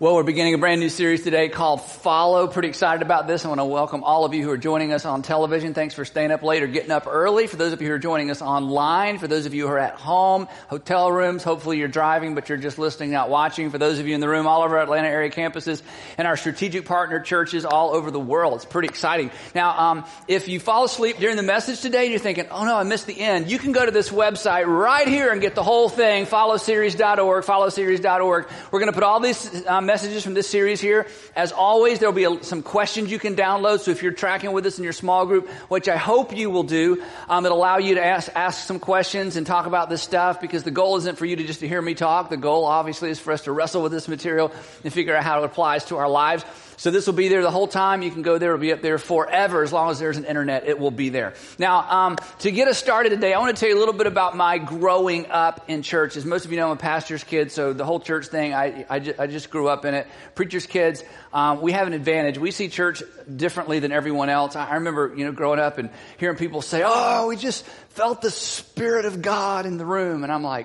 Well, we're beginning a brand new series today called Follow. Pretty excited about this. I want to welcome all of you who are joining us on television. Thanks for staying up late or getting up early. For those of you who are joining us online, for those of you who are at home, hotel rooms, hopefully you're driving, but you're just listening, not watching. For those of you in the room, all over our Atlanta area campuses and our strategic partner churches all over the world. It's pretty exciting. Now, if you fall asleep during the message today and you're thinking, oh no, I missed the end, you can go to this website right here and get the whole thing, followseries.org, followseries.org. We're going to put all these messages from this series here. As always, there will be some questions you can download. So if you're tracking with us in your small group, which I hope you will do, it'll allow you to ask some questions and talk about this stuff, because the goal isn't for you to just to hear me talk. The goal, obviously, is for us to wrestle with this material and figure out how it applies to our lives. So this will be there the whole time. You can go there. It'll be up there forever. As long as there's an internet, it will be there. Now, to get us started today, I want to tell you a little bit about my growing up in church. As most of you know, I'm a pastor's kid, so the whole church thing, I just grew up in it. Preacher's kids, we have an advantage. We see church differently than everyone else. I remember, growing up and hearing people say, oh, we just felt the Spirit of God in the room. And I'm like,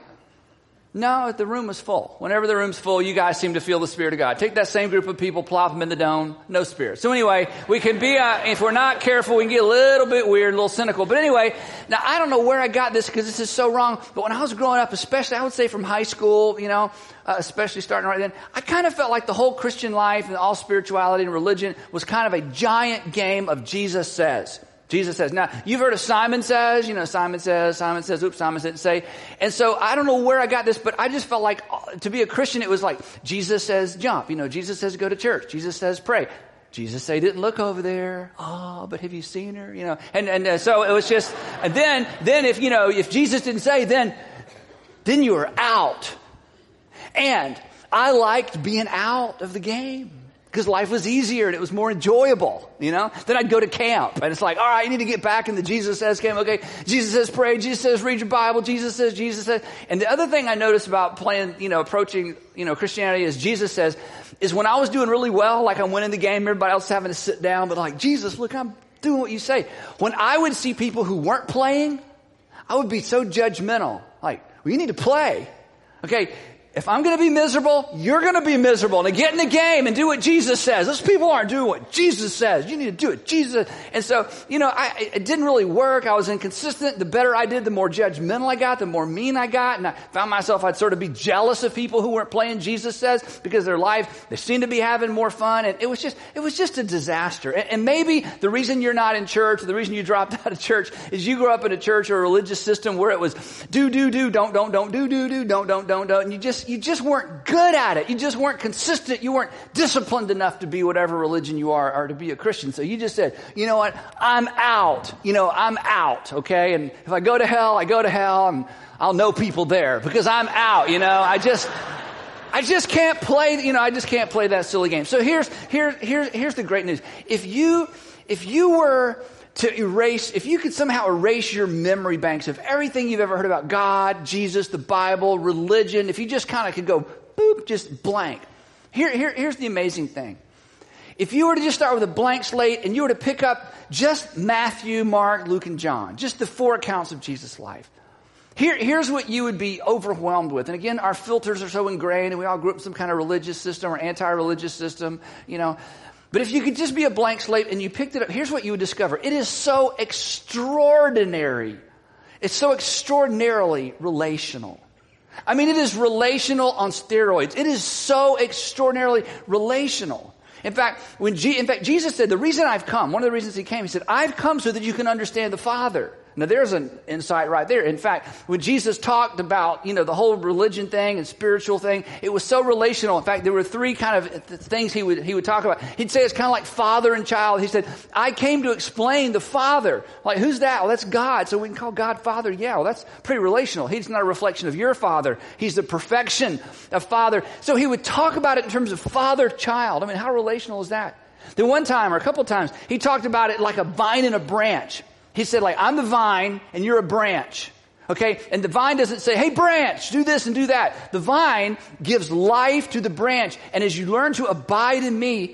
no, the room was full. Whenever the room's full, you guys seem to feel the Spirit of God. Take that same group of people, plop them in the dome, no Spirit. So anyway, we can be, if we're not careful, we can get a little bit weird, a little cynical. But anyway, now I don't know where I got this, because this is so wrong. But when I was growing up, especially, I would say from high school, especially starting right then, I kind of felt like the whole Christian life and all spirituality and religion was kind of a giant game of Jesus says. Jesus says. Now, you've heard of Simon Says. Simon says, oops, Simon didn't say. And so I don't know where I got this, but I just felt like to be a Christian, it was like Jesus says jump. Jesus says go to church. Jesus says pray. Jesus say didn't look over there. Oh, but have you seen her? And so it was just, and then if Jesus didn't say, then you were out. And I liked being out of the game, because life was easier and it was more enjoyable, Then I'd go to camp, and it's like, all right, you need to get back in the Jesus says camp. Okay, Jesus says pray, Jesus says read your Bible, Jesus says. And the other thing I noticed about approaching, Christianity as Jesus says, is when I was doing really well, like I'm winning the game, everybody else having to sit down, but like, Jesus, look, I'm doing what you say. When I would see people who weren't playing, I would be so judgmental. Like, well, you need to play. Okay, if I'm going to be miserable, you're going to be miserable. Now get in the game and do what Jesus says. Those people aren't doing what Jesus says. You need to do it, Jesus. And so, it didn't really work. I was inconsistent. The better I did, the more judgmental I got, the more mean I got. And I found myself, I'd sort of be jealous of people who weren't playing Jesus says, because their life, they seemed to be having more fun. And it was just a disaster. And maybe the reason you're not in church, or the reason you dropped out of church, is you grew up in a church or a religious system where it was do, don't, do, don't. And you just weren't good at it. You just weren't consistent. You weren't disciplined enough to be whatever religion you are, or to be a Christian. So you just said, you know what? I'm out. I'm out. Okay. And if I go to hell, I go to hell, and I'll know people there because I'm out. I just can't play, I just can't play that silly game. So here's the great news. If you were to if you could somehow erase your memory banks of everything you've ever heard about God, Jesus, the Bible, religion, if you just kind of could go, boop, just blank. Here's the amazing thing. If you were to just start with a blank slate and you were to pick up just Matthew, Mark, Luke, and John, just the 4 accounts of Jesus' life, here's what you would be overwhelmed with. And again, our filters are so ingrained, and we all grew up in some kind of religious system or anti-religious system, But if you could just be a blank slate and you picked it up, here's what you would discover. It is so extraordinary. It's so extraordinarily relational. I mean, it is relational on steroids. It is so extraordinarily relational. In fact, Jesus said, the reason I've come, one of the reasons he came, he said, I've come so that you can understand the Father. Now, there's an insight right there. In fact, when Jesus talked about, the whole religion thing and spiritual thing, it was so relational. In fact, there were 3 kind of things he would talk about. He'd say it's kind of like father and child. He said, I came to explain the Father. Like, who's that? Well, that's God. So we can call God Father. Yeah, well, that's pretty relational. He's not a reflection of your Father. He's the perfection of Father. So he would talk about it in terms of father-child. I mean, how relational is that? Then one time or a couple of times, he talked about it like a vine and a branch. He said, like, I'm the vine and you're a branch. Okay? And the vine doesn't say, hey, branch, do this and do that. The vine gives life to the branch. And as you learn to abide in me,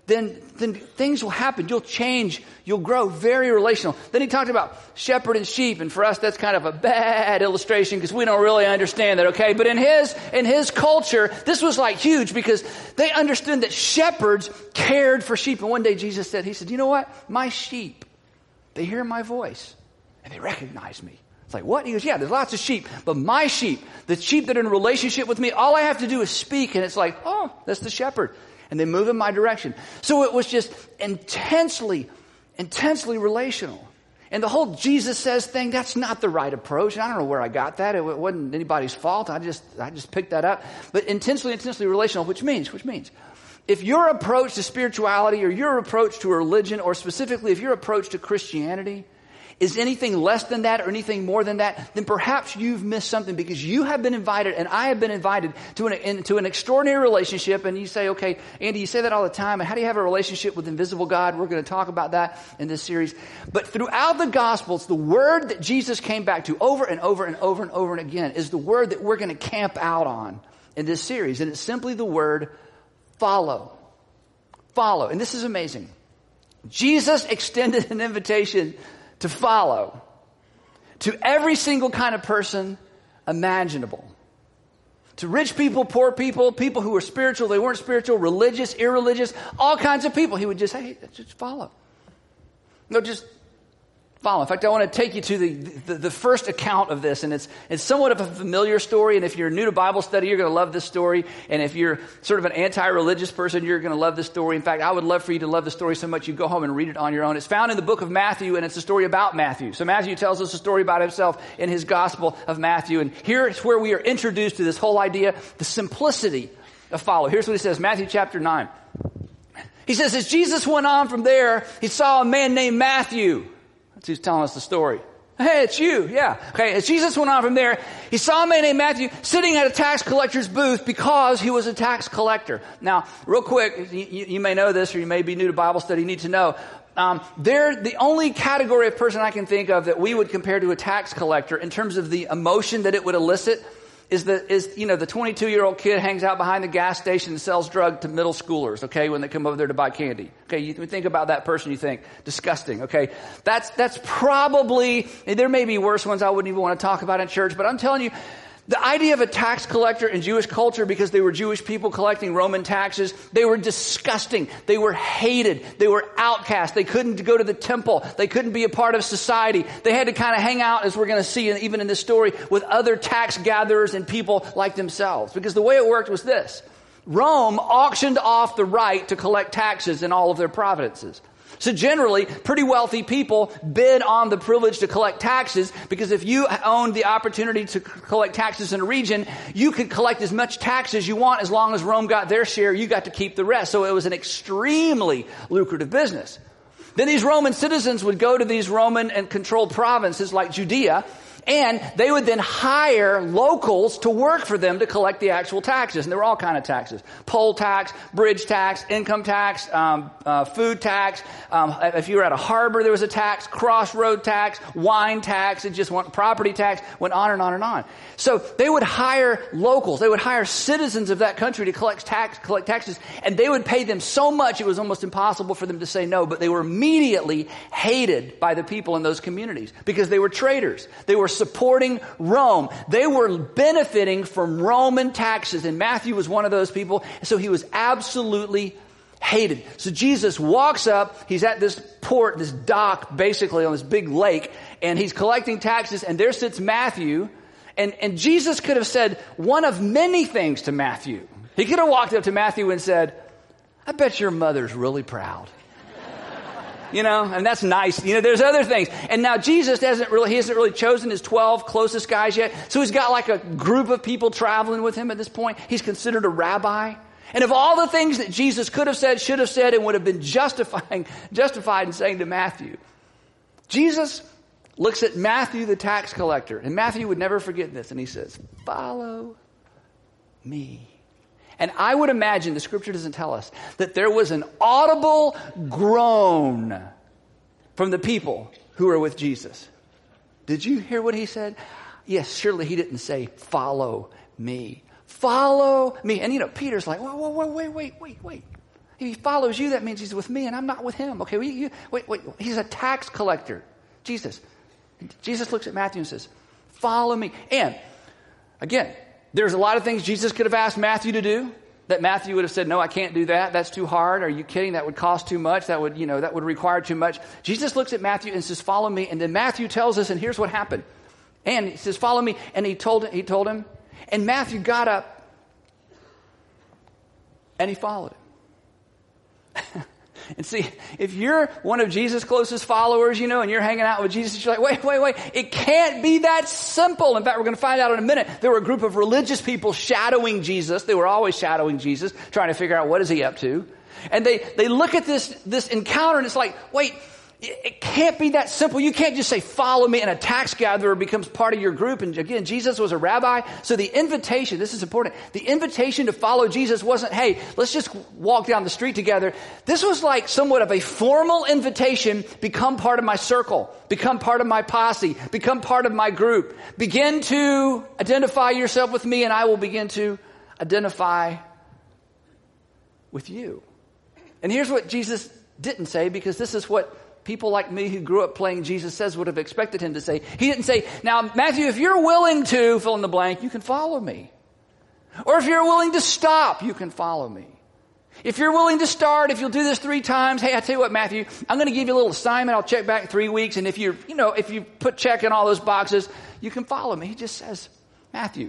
then things will happen. You'll change. You'll grow. Very relational. Then he talked about shepherd and sheep. And for us, that's kind of a bad illustration because we don't really understand that, okay? But in his culture, this was like huge because they understood that shepherds cared for sheep. And one day Jesus said, he said, you know what? My sheep, they hear my voice and they recognize me. It's like, what? He goes, yeah, there's lots of sheep. But my sheep, the sheep that are in a relationship with me, all I have to do is speak. And it's like, oh, that's the shepherd. And they move in my direction. So it was just intensely relational. And the whole Jesus says thing, that's not the right approach. And I don't know where I got that. It wasn't anybody's fault. I just picked that up. But intensely relational, which means, if your approach to spirituality or your approach to a religion, or specifically if your approach to Christianity is anything less than that or anything more than that, then perhaps you've missed something, because you have been invited and I have been invited to an extraordinary relationship. And you say, okay, Andy, you say that all the time. And how do you have a relationship with invisible God? We're going to talk about that in this series. But throughout the Gospels, the word that Jesus came back to over and over and over and over and again is the word that we're going to camp out on in this series. And it's simply the word follow. Follow. And this is amazing. Jesus extended an invitation to follow to every single kind of person imaginable. To rich people, poor people, people who were spiritual, they weren't spiritual, religious, irreligious, all kinds of people. He would just say, hey, just follow. No, just follow. In fact, I want to take you to the first account of this, and it's somewhat of a familiar story. And if you're new to Bible study, you're going to love this story. And if you're sort of an anti-religious person, you're going to love this story. In fact, I would love for you to love the story so much you go home and read it on your own. It's found in the book of Matthew, and it's a story about Matthew. So Matthew tells us a story about himself in his Gospel of Matthew. And here is where we are introduced to this whole idea, the simplicity of follow. Here's what he says, Matthew chapter 9. He says, as Jesus went on from there, he saw a man named Matthew. That's who's telling us the story. Hey, it's you. Yeah. Okay. As Jesus went on from there, he saw a man named Matthew sitting at a tax collector's booth because he was a tax collector. Now, real quick, you may know this, or you may be new to Bible study. You need to know. They're the only category of person I can think of that we would compare to a tax collector in terms of the emotion that it would elicit is the 22-year-old kid hangs out behind the gas station and sells drugs to middle schoolers, okay, when they come over there to buy candy. Okay, you think about that person, you think, disgusting, okay? That's probably, there may be worse ones I wouldn't even want to talk about in church, but I'm telling you, the idea of a tax collector in Jewish culture, because they were Jewish people collecting Roman taxes, they were disgusting. They were hated. They were outcast. They couldn't go to the temple. They couldn't be a part of society. They had to kind of hang out, as we're going to see even in this story, with other tax gatherers and people like themselves. Because the way it worked was this. Rome auctioned off the right to collect taxes in all of their provinces. So generally, pretty wealthy people bid on the privilege to collect taxes, because if you owned the opportunity to collect taxes in a region, you could collect as much tax as you want. As long as Rome got their share, you got to keep the rest. So it was an extremely lucrative business. Then these Roman citizens would go to these Roman and controlled provinces like Judea, and they would then hire locals to work for them to collect the actual taxes. And there were all kinds of taxes. Poll tax, bridge tax, income tax, food tax. If you were at a harbor, there was a tax. Crossroad tax, wine tax. It just went, property tax, went on and on and on. So they would hire locals. They would hire citizens of that country to collect taxes. And they would pay them so much it was almost impossible for them to say no. But they were immediately hated by the people in those communities because they were traitors. They were supporting Rome. They were benefiting from Roman taxes, and Matthew was one of those people, so he was absolutely hated. So Jesus walks up, he's at this port, this dock, basically on this big lake, and he's collecting taxes, and there sits Matthew, and Jesus could have said one of many things to Matthew. He could have walked up to Matthew and said, I bet your mother's really proud. And that's nice. There's other things. And now Jesus hasn't really chosen his 12 closest guys yet. So he's got like a group of people traveling with him at this point. He's considered a rabbi. And of all the things that Jesus could have said, should have said, and would have been justified in saying to Matthew, Jesus looks at Matthew, the tax collector. And Matthew would never forget this. And he says, follow me. And I would imagine, the scripture doesn't tell us, that there was an audible groan from the people who were with Jesus. Did you hear what he said? Yes, surely he didn't say, follow me. Follow me. And Peter's like, wait. If he follows you, that means he's with me and I'm not with him. Okay, wait, he's a tax collector. Jesus looks at Matthew and says, follow me. And again, there's a lot of things Jesus could have asked Matthew to do that Matthew would have said, no, I can't do that. That's too hard. Are you kidding? That would cost too much. That would require too much. Jesus looks at Matthew and says, follow me. And then Matthew tells us, and here's what happened. And he says, follow me. And he told him, and Matthew got up and he followed him. And see, if you're one of Jesus' closest followers, and you're hanging out with Jesus, you're like, wait. It can't be that simple. In fact, we're going to find out in a minute. There were a group of religious people shadowing Jesus. They were always shadowing Jesus, trying to figure out what is he up to. And they look at this encounter and it's like, wait, it can't be that simple. You can't just say, follow me, and a tax gatherer becomes part of your group. And again, Jesus was a rabbi. So the invitation, this is important, the invitation to follow Jesus wasn't, hey, let's just walk down the street together. This was like somewhat of a formal invitation, become part of my circle, become part of my posse, become part of my group. Begin to identify yourself with me and I will begin to identify with you. And here's what Jesus didn't say, because this is what people like me who grew up playing Jesus Says would have expected him to say. He didn't say, now, Matthew, if you're willing to fill in the blank, you can follow me. Or if you're willing to stop, you can follow me. If you're willing to start, if you'll do this 3 times, hey, I tell you what, Matthew, I'm going to give you a little assignment. I'll check back in 3 weeks. And if you put check in all those boxes, you can follow me. He just says, Matthew,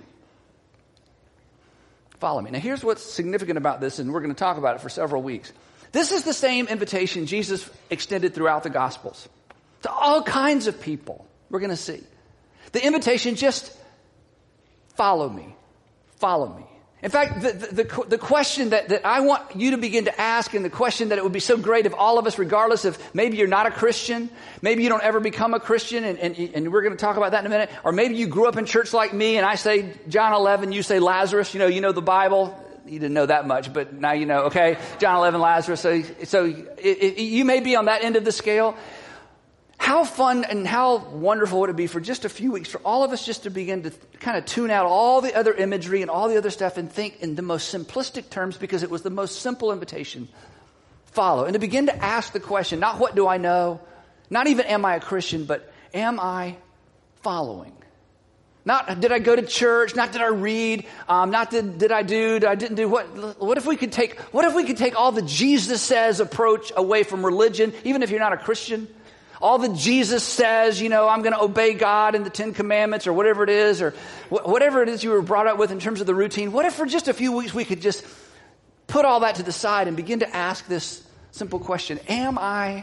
follow me. Now, here's what's significant about this, and we're going to talk about it for several weeks. This is the same invitation Jesus extended throughout the Gospels to all kinds of people. We're going to see. The invitation, just follow me. Follow me. In fact, the question that I want you to begin to ask, and the question that it would be so great if all of us, regardless of maybe you're not a Christian, maybe you don't ever become a Christian, and we're going to talk about that in a minute, or maybe you grew up in church like me and I say John 11, you say Lazarus, you know the Bible. You didn't know that much, but now you know, okay? John 11, Lazarus. So you may be on that end of the scale. How fun and how wonderful would it be for just a few weeks for all of us just to begin to kind of tune out all the other imagery and all the other stuff and think in the most simplistic terms, because it was the most simple invitation. Follow. And to begin to ask the question, not what do I know, not even am I a Christian, but am I following? Not did I go to church, not did I read, not did I didn't do. What if we could take all the Jesus says approach away from religion, even if you're not a Christian? All the Jesus says, I'm going to obey God in the 10 Commandments or whatever it is, or whatever it is you were brought up with in terms of the routine. What if for just a few weeks we could just put all that to the side and begin to ask this simple question: am I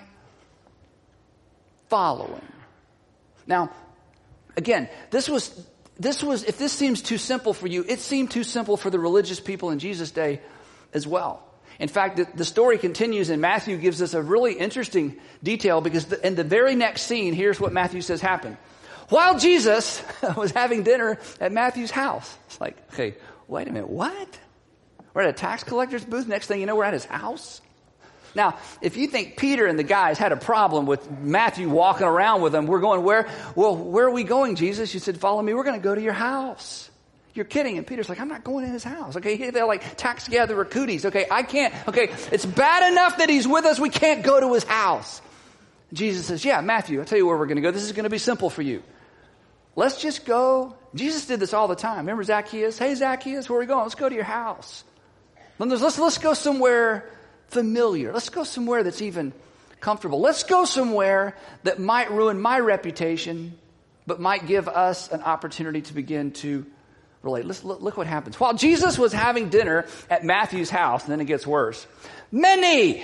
following? Now, again, this was, if this seems too simple for you, it seemed too simple for the religious people in Jesus' day as well. In fact, the story continues, and Matthew gives us a really interesting detail, because in the very next scene, here's what Matthew says happened. While Jesus was having dinner at Matthew's house. It's like, okay, wait a minute, what? We're at a tax collector's booth. Next thing you know, we're at his house. Now, if you think Peter and the guys had a problem with Matthew walking around with them, we're going, where? Well, where are we going, Jesus? You said, follow me. We're going to go to your house. You're kidding. And Peter's like, I'm not going in his house. Okay, they're like tax gatherer cooties. Okay, I can't. Okay, it's bad enough that he's with us. We can't go to his house. Jesus says, yeah, Matthew, I'll tell you where we're going to go. This is going to be simple for you. Let's just go. Jesus did this all the time. Remember Zacchaeus? Hey, Zacchaeus, where are we going? Let's go to your house. Let's go somewhere familiar. Let's go somewhere that's even comfortable. Let's go somewhere that might ruin my reputation, but might give us an opportunity to begin to relate. Look what happens. While Jesus was having dinner at Matthew's house, and then it gets worse, many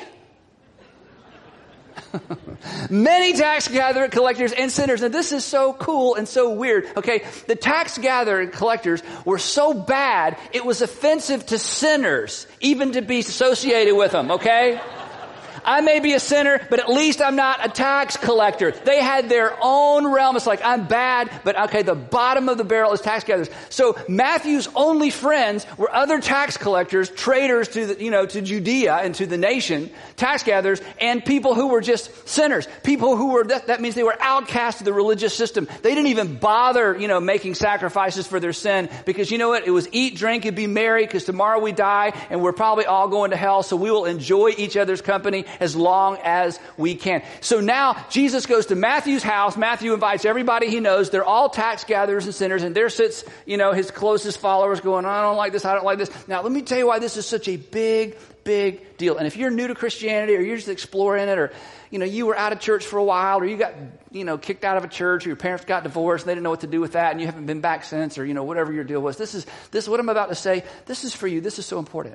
tax gatherer collectors and sinners. And this is so cool and so weird. Okay, the tax gatherer collectors were so bad, it was offensive to sinners even to be associated with them. Okay, I may be a sinner, but at least I'm not a tax collector. They had their own realm. It's like, I'm bad, but okay, the bottom of the barrel is tax gatherers. So Matthew's only friends were other tax collectors, traitors to to Judea and to the nation, tax gatherers, and people who were just sinners. People who were, that means they were outcast of the religious system. They didn't even bother, making sacrifices for their sin, because you know what? It was eat, drink, and be merry, because tomorrow we die, and we're probably all going to hell, so we will enjoy each other's company as long as we can. So now Jesus goes to Matthew's house. Matthew invites everybody he knows. They're all tax gatherers and sinners, and there sits, his closest followers going, I don't like this, I don't like this. Now, let me tell you why this is such a big deal. And if you're new to Christianity, or you're just exploring it, or you were out of church for a while, or you got, kicked out of a church, or your parents got divorced, and they didn't know what to do with that, and you haven't been back since, or, whatever your deal was. This is what I'm about to say. This is for you. This is so important.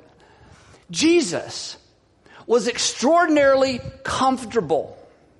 Jesus was extraordinarily comfortable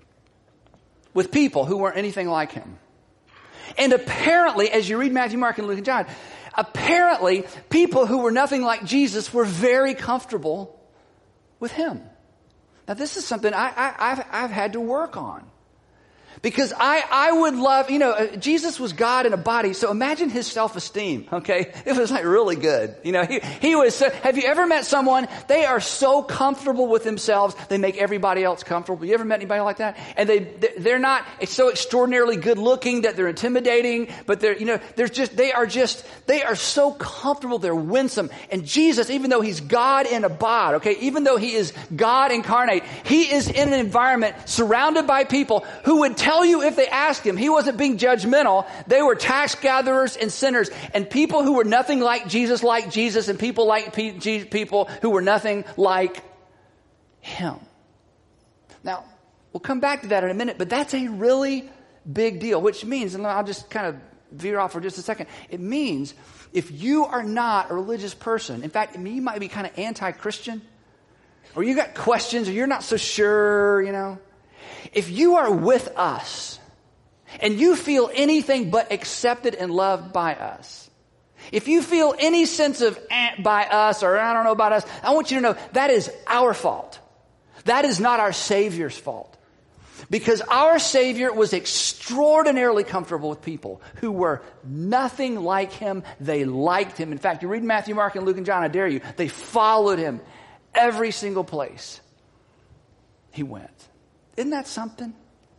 with people who weren't anything like him. And apparently, as you read Matthew, Mark, and Luke, and John, apparently people who were nothing like Jesus were very comfortable with him. Now, this is something I've had to work on. Because I would love, Jesus was God in a body, so imagine his self-esteem, okay? It was like really good. He was, have you ever met someone, they are so comfortable with themselves, they make everybody else comfortable. You ever met anybody like that? And they're not so extraordinarily good looking that they're intimidating, but they are so comfortable, they're winsome. And Jesus, even though he's God in a bod, okay, even though he is God incarnate, he is in an environment surrounded by people who would tell you if they asked him. He wasn't being judgmental. They were tax gatherers and sinners, and people who were nothing like Jesus, and people like people who were nothing like him. Now, we'll come back to that in a minute, but that's a really big deal, which means, and I'll just kind of veer off for just a second. It means if you are not a religious person, in fact, you might be kind of anti-Christian, or you got questions, or you're not so sure, if you are with us and you feel anything but accepted and loved by us, if you feel any sense of by us, or I don't know about us, I want you to know that is our fault. That is not our Savior's fault. Because our Savior was extraordinarily comfortable with people who were nothing like him. They liked him. In fact, you read Matthew, Mark, and Luke, and John, I dare you, they followed him every single place he went. Isn't that something?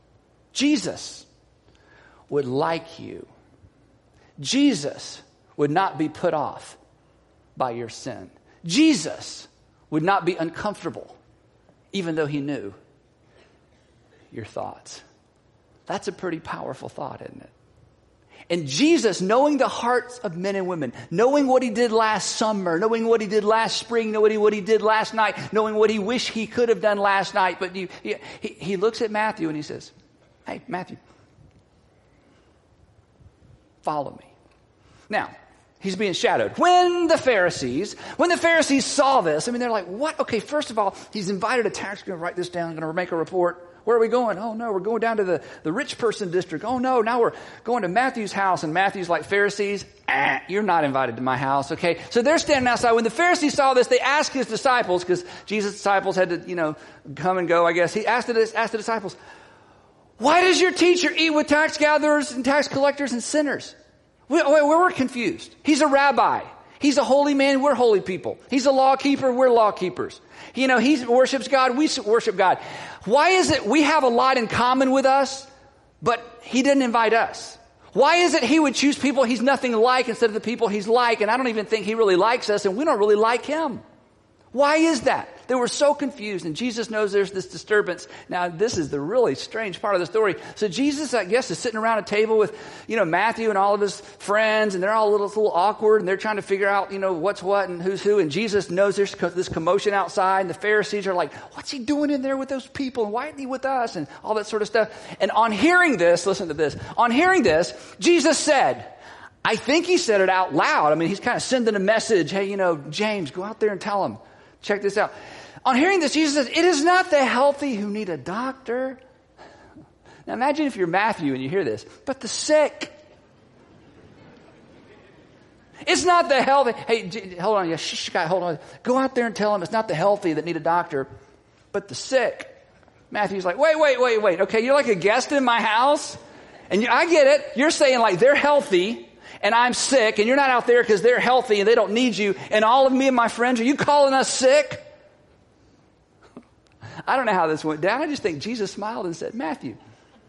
Jesus would like you. Jesus would not be put off by your sin. Jesus would not be uncomfortable, even though he knew your thoughts. That's a pretty powerful thought, isn't it? And Jesus, knowing the hearts of men and women, knowing what he did last summer, knowing what he did last spring, knowing what he did last night, knowing what he wished he could have done last night, but he looks at Matthew and he says, hey, Matthew, follow me. Now, he's being shadowed. When the Pharisees saw this, they're like, what? Okay, first of all, he's invited a tax collector, write this down, going to make a report. Where are we going? Oh, no, we're going down to the rich person district. Oh, no, now we're going to Matthew's house. And Matthew's like, Pharisees, you're not invited to my house, okay? So they're standing outside. When the Pharisees saw this, they asked his disciples, because Jesus' disciples had to, come and go, I guess. He asked the disciples, why does your teacher eat with tax gatherers and tax collectors and sinners? We're confused. He's a rabbi. He's a holy man. We're holy people. He's a law keeper. We're law keepers. He worships God. We worship God. Why is it we have a lot in common with us, but he didn't invite us? Why is it he would choose people he's nothing like instead of the people he's like? And I don't even think he really likes us, and we don't really like him. Why is that? They were so confused, and Jesus knows there's this disturbance. Now, this is the really strange part of the story. So Jesus, I guess, is sitting around a table with, Matthew and all of his friends, and they're all a little awkward, and they're trying to figure out, what's what and who's who. And Jesus knows there's this commotion outside, and the Pharisees are like, what's he doing in there with those people? And why isn't he with us? And all that sort of stuff. And on hearing this, listen to this. On hearing this, Jesus said, I think he said it out loud. He's kind of sending a message. Hey, James, go out there and tell him. Check this out. On hearing this, Jesus says, it is not the healthy who need a doctor. Now imagine if you're Matthew and you hear this, but the sick. It's not the healthy. Hey, hold on. Shh, guy, hold on. Go out there and tell him it's not the healthy that need a doctor, but the sick. Matthew's like, wait. Okay, you're like a guest in my house? And I get it. You're saying like they're healthy and I'm sick, and you're not out there because they're healthy and they don't need you, and all of me and my friends, are you calling us sick? I don't know how this went down. I just think Jesus smiled and said, Matthew,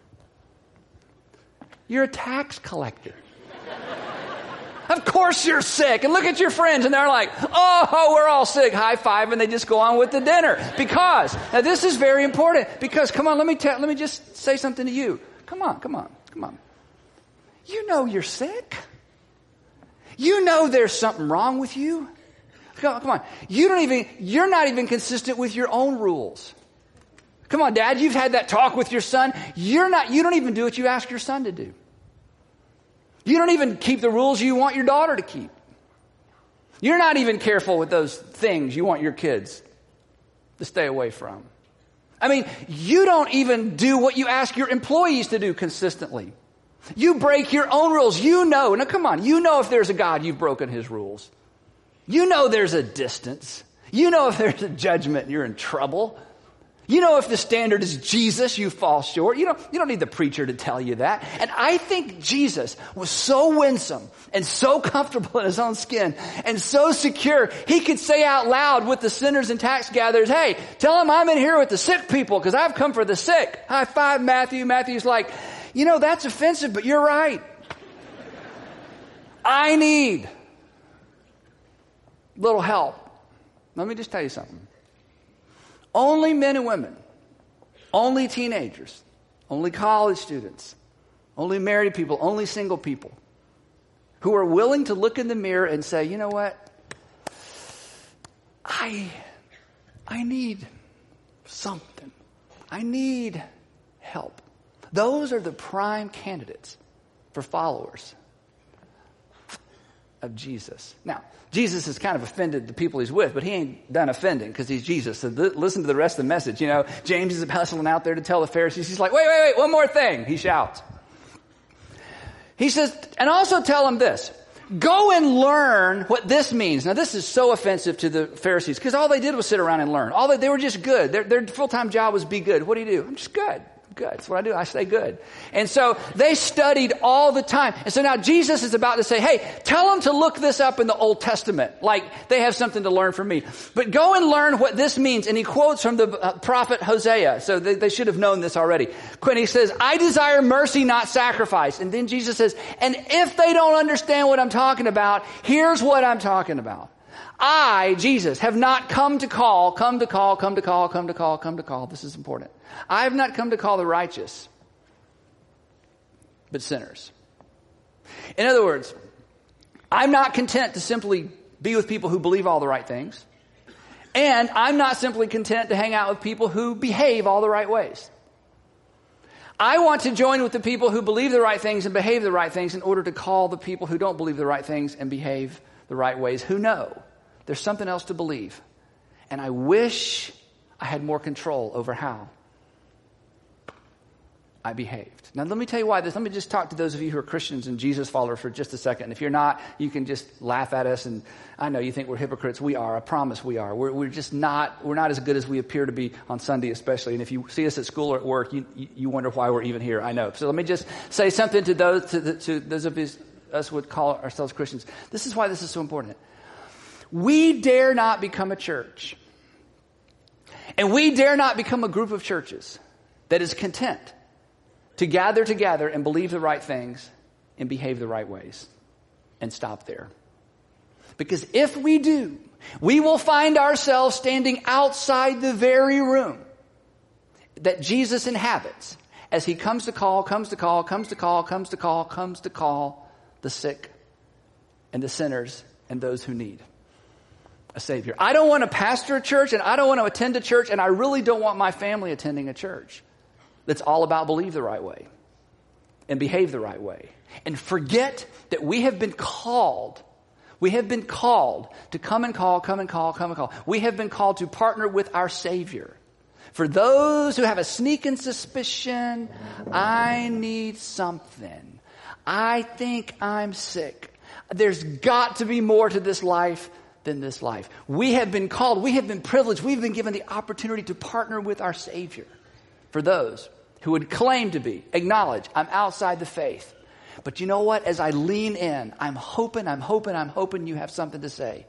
you're a tax collector. Of course you're sick. And look at your friends, and they're like, oh, we're all sick. High five, and they just go on with the dinner. Because, now this is very important, because come on, let me just say something to you. Come on. You know you're sick. You know there's something wrong with you. Come on. You're not even consistent with your own rules. Come on, Dad, you've had that talk with your son. You don't even do what you ask your son to do. You don't even keep the rules you want your daughter to keep. You're not even careful with those things you want your kids to stay away from. I mean, you don't even do what you ask your employees to do consistently. You break your own rules. You know, now come on, you know if there's a God, you've broken his rules. You know there's a distance. You know if there's a judgment, you're in trouble. You know if the standard is Jesus, you fall short. You don't need the preacher to tell you that. And I think Jesus was so winsome and so comfortable in his own skin and so secure, he could say out loud with the sinners and tax gatherers, hey, tell them I'm in here with the sick people because I've come for the sick. High five, Matthew. Matthew's like, that's offensive, but you're right. I need little help. Let me just tell you something. Only men and women, only teenagers, only college students, only married people, only single people who are willing to look in the mirror and say, you know what? I need something. I need help. Those are the prime candidates for followers of Jesus. Now, Jesus has kind of offended the people he's with, but he ain't done offending because he's Jesus. So listen to the rest of the message. James is hustling out there to tell the Pharisees. He's like, wait, one more thing. He shouts. He says, and also tell them this. Go and learn what this means. Now, this is so offensive to the Pharisees because all they did was sit around and learn. They were just good. Their full-time job was be good. What do? I'm just good. Good. That's what I do. I stay good. And so they studied all the time. And so now Jesus is about to say, hey, tell them to look this up in the Old Testament. Like they have something to learn from me. But go and learn what this means. And he quotes from the prophet Hosea. So they should have known this already. When he says, I desire mercy, not sacrifice. And then Jesus says, and if they don't understand what I'm talking about, here's what I'm talking about. I, Jesus, have not come to call. This is important. I have not come to call the righteous, but sinners. In other words, I'm not content to simply be with people who believe all the right things. And I'm not simply content to hang out with people who behave all the right ways. I want to join with the people who believe the right things and behave the right things in order to call the people who don't believe the right things and behave the right ways, who know there's something else to believe. And I wish I had more control over how I behaved. Now, let me tell you why this. Let me just talk to those of you who are Christians and Jesus followers for just a second. And if you're not, you can just laugh at us. And I know you think we're hypocrites. We are. I promise we are. We're just not. We're not as good as we appear to be on Sunday, especially. And if you see us at school or at work, you wonder why we're even here. I know. So let me just say something to those of us who would call ourselves Christians. This is why this is so important. We dare not become a church. And we dare not become a group of churches that is content to gather together and believe the right things and behave the right ways and stop there. Because if we do, we will find ourselves standing outside the very room that Jesus inhabits as he comes to call the sick and the sinners and those who need a Savior. I don't want to pastor a church, and I don't want to attend a church, and I really don't want my family attending a church that's all about believe the right way and behave the right way. And forget that we have been called. We have been called to come and call. We have been called to partner with our Savior. For those who have a sneaking suspicion, I need something. I think I'm sick. There's got to be more to this life than this life. We have been called, we have been privileged, we've been given the opportunity to partner with our Savior. For those who would claim to be, acknowledge, I'm outside the faith. But you know what? As I lean in, I'm hoping you have something to say.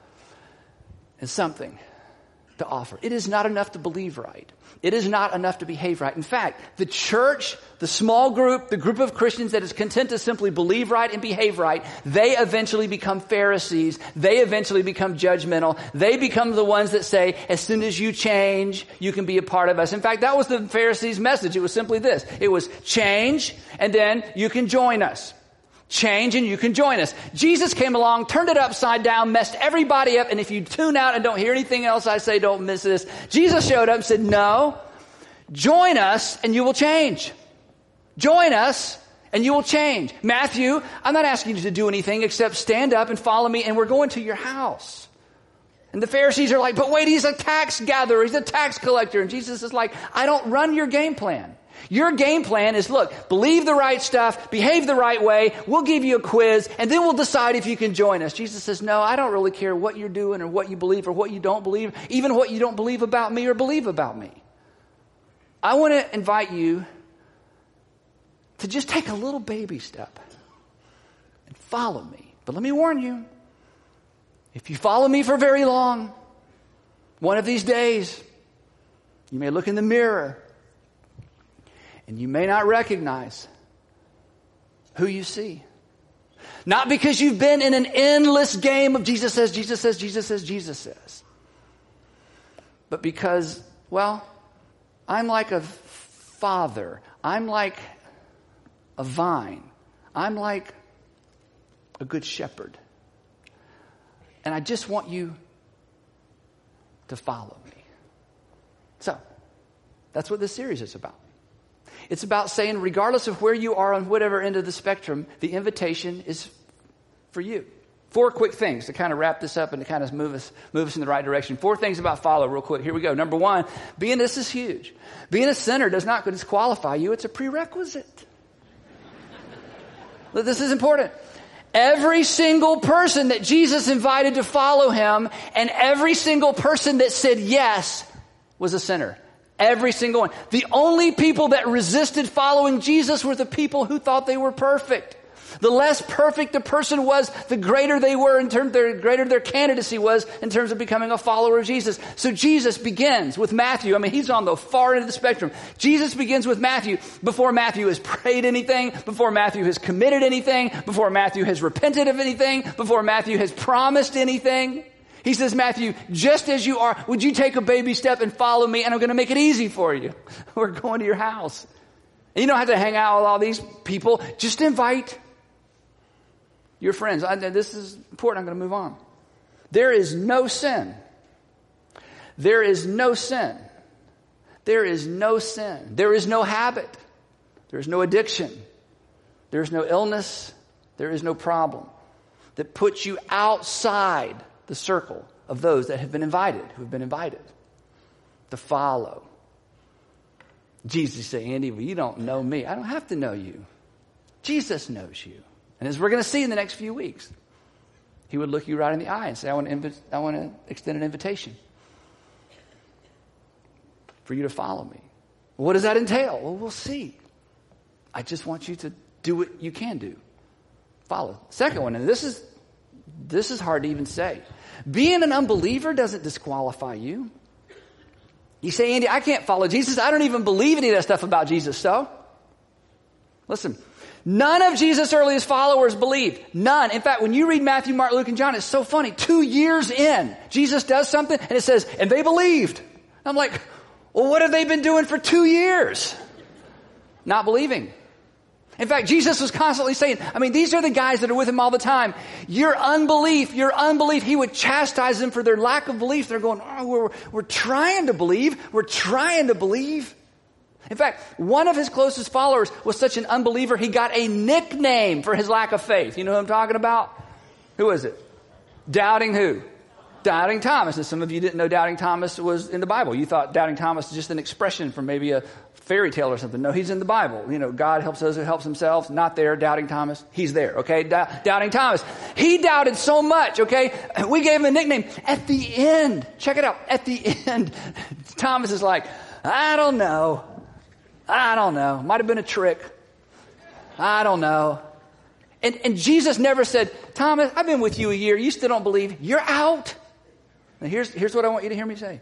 And something to offer. It is not enough to believe right. It is not enough to behave right. In fact, the church, the small group, the group of Christians that is content to simply believe right and behave right, they eventually become Pharisees. They eventually become judgmental. They become the ones that say, as soon as you change, you can be a part of us. In fact, that was the Pharisees' message. It was simply this. It was change, and then you can join us. Change and you can join us. Jesus came along, turned it upside down, messed everybody up. And if you tune out and don't hear anything else I say, don't miss this. Jesus showed up and said, no, join us and you will change. Join us and you will change. Matthew, I'm not asking you to do anything except stand up and follow me and we're going to your house. And the Pharisees are like, but wait, he's a tax gatherer. He's a tax collector. And Jesus is like, I don't run your game plan. Your game plan is, look, believe the right stuff, behave the right way, we'll give you a quiz, and then we'll decide if you can join us. Jesus says, no, I don't really care what you're doing or what you believe or what you don't believe, even what you don't believe about me or believe about me. I want to invite you to just take a little baby step and follow me. But let me warn you, if you follow me for very long, one of these days, you may look in the mirror and you may not recognize who you see. Not because you've been in an endless game of Jesus says, Jesus says, Jesus says, Jesus says. But because, well, I'm like a father. I'm like a vine. I'm like a good shepherd. And I just want you to follow me. So, that's what this series is about. It's about saying, regardless of where you are on whatever end of the spectrum, the invitation is for you. 4 quick things to kind of wrap this up and to kind of move us in the right direction. 4 things about follow real quick. Here we go. Number 1, this is huge. Being a sinner does not disqualify you. It's a prerequisite. This is important. Every single person that Jesus invited to follow him and every single person that said yes was a sinner. Every single one. The only people that resisted following Jesus were the people who thought they were perfect. The less perfect the person was, the greater they were in terms, the greater their candidacy was in terms of becoming a follower of Jesus. So Jesus begins with Matthew. He's on the far end of the spectrum. Jesus begins with Matthew before Matthew has prayed anything, before Matthew has committed anything, before Matthew has repented of anything, before Matthew has promised anything. He says, Matthew, just as you are, would you take a baby step and follow me? And I'm going to make it easy for you. We're going to your house. And you don't have to hang out with all these people. Just invite your friends. This is important. I'm going to move on. There is no sin. There is no sin. There is no sin. There is no habit. There is no addiction. There is no illness. There is no problem that puts you outside the circle of those that have been invited, who have been invited to follow. Jesus said, Andy, well, you don't know me. I don't have to know you. Jesus knows you. And as we're going to see in the next few weeks, he would look you right in the eye and say, I want to extend an invitation for you to follow me. What does that entail? Well, we'll see. I just want you to do what you can do. Follow. Second one, and this is hard to even say. Being an unbeliever doesn't disqualify you. You say, Andy, I can't follow Jesus. I don't even believe any of that stuff about Jesus. So, listen, none of Jesus' earliest followers believed. None. In fact, when you read Matthew, Mark, Luke, and John, it's so funny. 2 years in, Jesus does something, and it says, and they believed. I'm like, well, what have they been doing for 2 years? Not believing. In fact, Jesus was constantly saying, these are the guys that are with him all the time. Your unbelief. He would chastise them for their lack of belief. They're going, we're trying to believe. We're trying to believe. In fact, one of his closest followers was such an unbeliever, he got a nickname for his lack of faith. You know who I'm talking about? Who is it? Doubting who? Doubting Thomas. And some of you didn't know Doubting Thomas was in the Bible. You thought Doubting Thomas was just an expression from maybe a fairy tale or something. No, he's in the Bible. You know, God helps those who helps themselves. Not there, Doubting Thomas. He's there, okay? Doubting Thomas. He doubted so much, okay? We gave him a nickname. At the end, check it out. At the end, Thomas is like, I don't know. Might have been a trick. I don't know. And Jesus never said, Thomas, I've been with you a year. You still don't believe. You're out. Now here's what I want you to hear me say.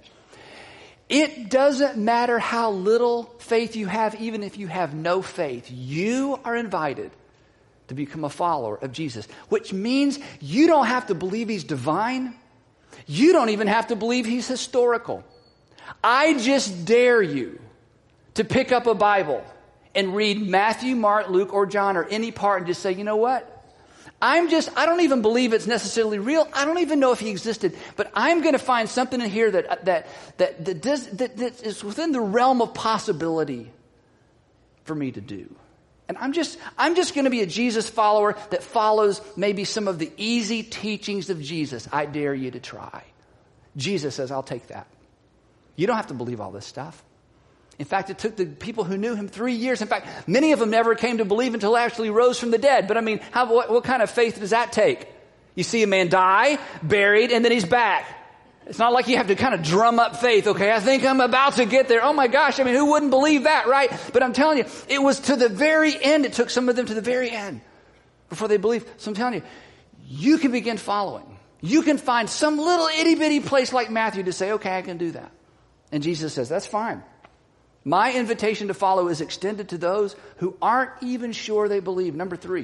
It doesn't matter how little faith you have, even if you have no faith. You are invited to become a follower of Jesus, which means you don't have to believe he's divine. You don't even have to believe he's historical. I just dare you to pick up a Bible and read Matthew, Mark, Luke, or John, or any part and just say, you know what? I don't even believe it's necessarily real. I don't even know if he existed, but I'm going to find something in here that is within the realm of possibility for me to do. And I'm just going to be a Jesus follower that follows maybe some of the easy teachings of Jesus. I dare you to try. Jesus says, I'll take that. You don't have to believe all this stuff. In fact, it took the people who knew him 3 years. In fact, many of them never came to believe until he actually rose from the dead. But I mean, what kind of faith does that take? You see a man die, buried, and then he's back. It's not like you have to kind of drum up faith. Okay, I think I'm about to get there. Oh my gosh, I mean, who wouldn't believe that, right? But I'm telling you, it was to the very end. It took some of them to the very end before they believed. So I'm telling you, you can begin following. You can find some little itty-bitty place like Matthew to say, okay, I can do that. And Jesus says, that's fine. My invitation to follow is extended to those who aren't even sure they believe. Number 3,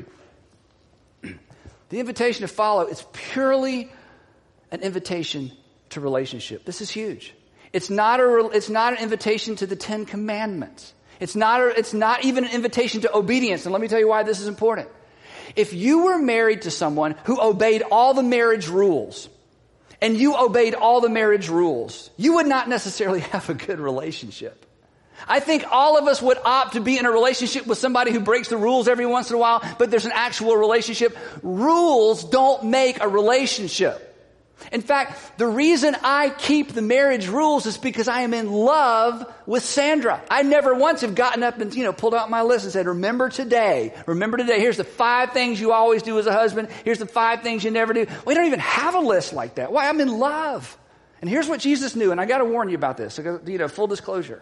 the invitation to follow is purely an invitation to relationship. This is huge. It's not an invitation to the 10 Commandments. It's not even an invitation to obedience. And let me tell you why this is important. If you were married to someone who obeyed all the marriage rules, and you obeyed all the marriage rules, you would not necessarily have a good relationship. I think all of us would opt to be in a relationship with somebody who breaks the rules every once in a while, but there's an actual relationship. Rules don't make a relationship. In fact, the reason I keep the marriage rules is because I am in love with Sandra. I never once have gotten up and, pulled out my list and said, remember today, here's the 5 things you always do as a husband. Here's the 5 things you never do. We don't even have a list like that. Why? I'm in love. And here's what Jesus knew, and I got to warn you about this. Full disclosure.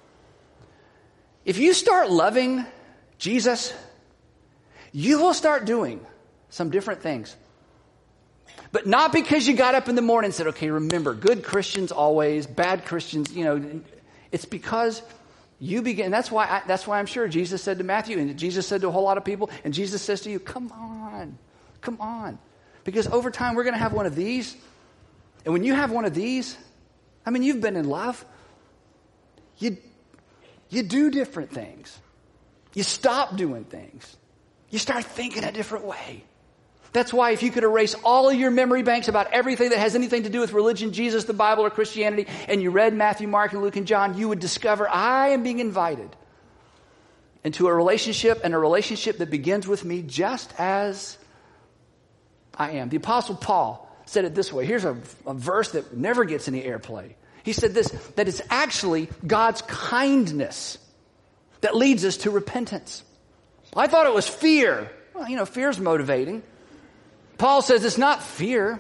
If you start loving Jesus, you will start doing some different things. But not because you got up in the morning and said, okay, remember, good Christians always, bad Christians, it's because you begin. That's why I'm sure Jesus said to Matthew, and Jesus said to a whole lot of people, and Jesus says to you, come on. Because over time, we're going to have one of these. And when you have one of these, you've been in love. You do different things. You stop doing things. You start thinking a different way. That's why if you could erase all of your memory banks about everything that has anything to do with religion, Jesus, the Bible, or Christianity, and you read Matthew, Mark, and Luke, and John, you would discover I am being invited into a relationship, and a relationship that begins with me just as I am. The Apostle Paul said it this way. Here's a verse that never gets any airplay. He said this, that it's actually God's kindness that leads us to repentance. I thought it was fear. Well, fear's motivating. Paul says it's not fear.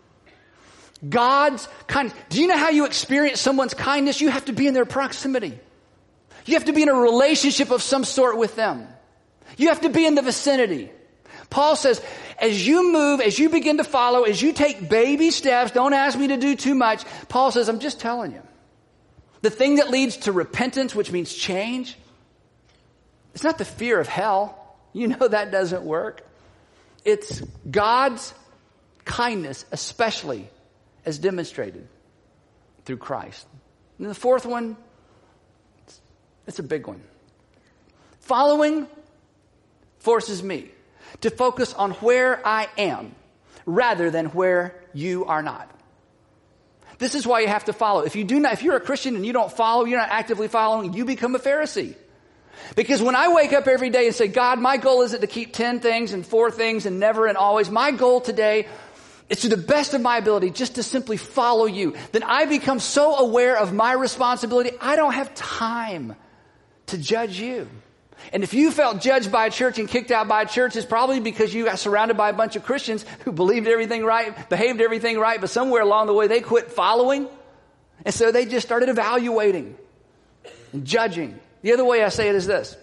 God's kindness. Do you know how you experience someone's kindness? You have to be in their proximity. You have to be in a relationship of some sort with them. You have to be in the vicinity. Paul says, as you move, as you begin to follow, as you take baby steps, don't ask me to do too much. Paul says, I'm just telling you. The thing that leads to repentance, which means change, it's not the fear of hell. You know that doesn't work. It's God's kindness, especially as demonstrated through Christ. And the 4th one, it's a big one. Following forces me to focus on where I am rather than where you are not. This is why you have to follow. If you're a Christian and you don't follow, you're not actively following, you become a Pharisee. Because when I wake up every day and say, God, my goal isn't to keep 10 things and 4 things and never and always. My goal today it's to the best of my ability just to simply follow you, then I become so aware of my responsibility, I don't have time to judge you. And if you felt judged by a church and kicked out by a church, it's probably because you got surrounded by a bunch of Christians who believed everything right, behaved everything right, but somewhere along the way they quit following. And so they just started evaluating and judging. The other way I say it is this.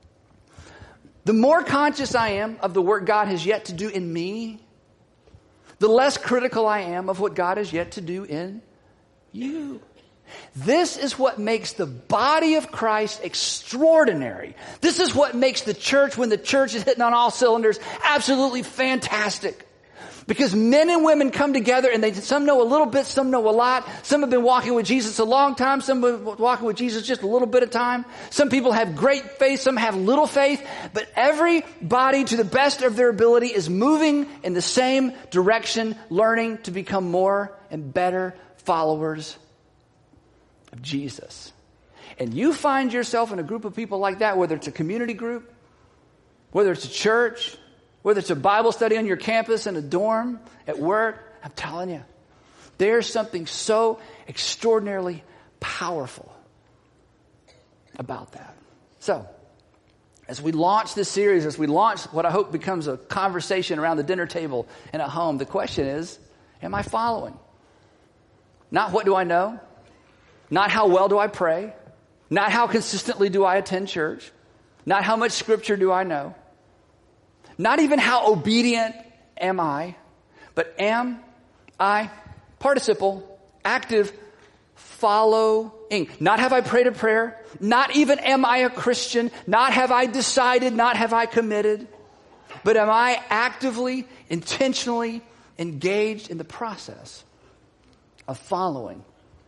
The more conscious I am of the work God has yet to do in me, the less critical I am of what God has yet to do in you. This is what makes the body of Christ extraordinary. This is what makes the church, when the church is hitting on all cylinders, absolutely fantastic. Because men and women come together and some know a little bit, some know a lot. Some have been walking with Jesus a long time. Some have been walking with Jesus just a little bit of time. Some people have great faith. Some have little faith. But everybody, to the best of their ability, is moving in the same direction, learning to become more and better followers of Jesus. And you find yourself in a group of people like that, whether it's a community group, whether it's a church, whether it's a Bible study on your campus, in a dorm, at work. I'm telling you, there's something so extraordinarily powerful about that. So, as we launch this series, as we launch what I hope becomes a conversation around the dinner table and at home, the question is, am I following? Not what do I know? Not how well do I pray? Not how consistently do I attend church? Not how much scripture do I know? Not even how obedient am I? But am I, participle, active, following? Not have I prayed a prayer? Not even am I a Christian? Not have I decided? Not have I committed? But am I actively, intentionally engaged in the process of following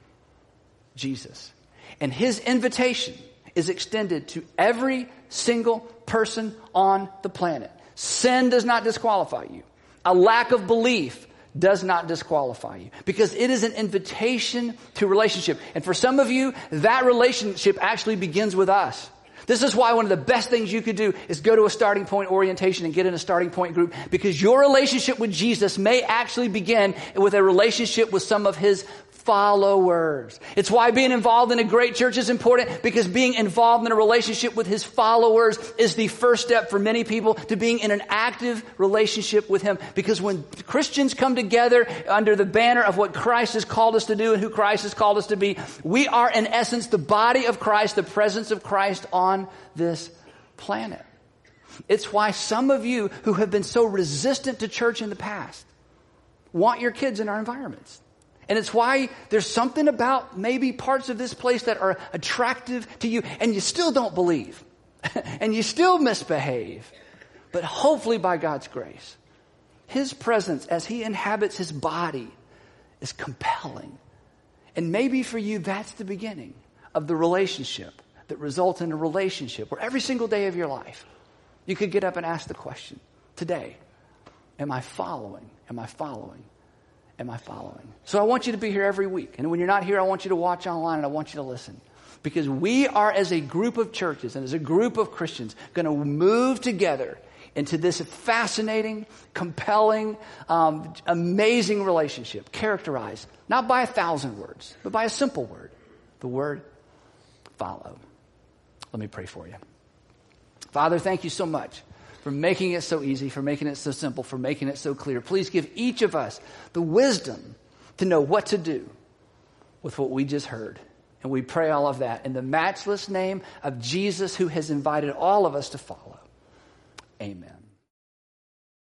Jesus? And his invitation is extended to every single person on the planet. Sin does not disqualify you. A lack of belief does not disqualify you, because it is an invitation to relationship. And for some of you, that relationship actually begins with us. This is why one of the best things you could do is go to a starting point orientation and get in a starting point group, because your relationship with Jesus may actually begin with a relationship with some of his followers. It's why being involved in a great church is important, because being involved in a relationship with his followers is the first step for many people to being in an active relationship with him. Because when Christians come together under the banner of what Christ has called us to do and who Christ has called us to be, we are in essence the body of Christ, the presence of Christ on this planet. It's why some of you who have been so resistant to church in the past want your kids in our environments. And it's why there's something about maybe parts of this place that are attractive to you, and you still don't believe, and you still misbehave. But hopefully by God's grace, his presence as he inhabits his body is compelling. And maybe for you, that's the beginning of the relationship that results in a relationship where every single day of your life, you could get up and ask the question, today, am I following? Am I following? Am I following? So I want you to be here every week. And when you're not here, I want you to watch online and I want you to listen. Because we are, as a group of churches and as a group of Christians, going to move together into this fascinating, compelling, amazing relationship characterized not by 1,000 words, but by a simple word, the word follow. Let me pray for you. Father, thank you so much for making it so easy, for making it so simple, for making it so clear. Please give each of us the wisdom to know what to do with what we just heard. And we pray all of that in the matchless name of Jesus, who has invited all of us to follow. Amen.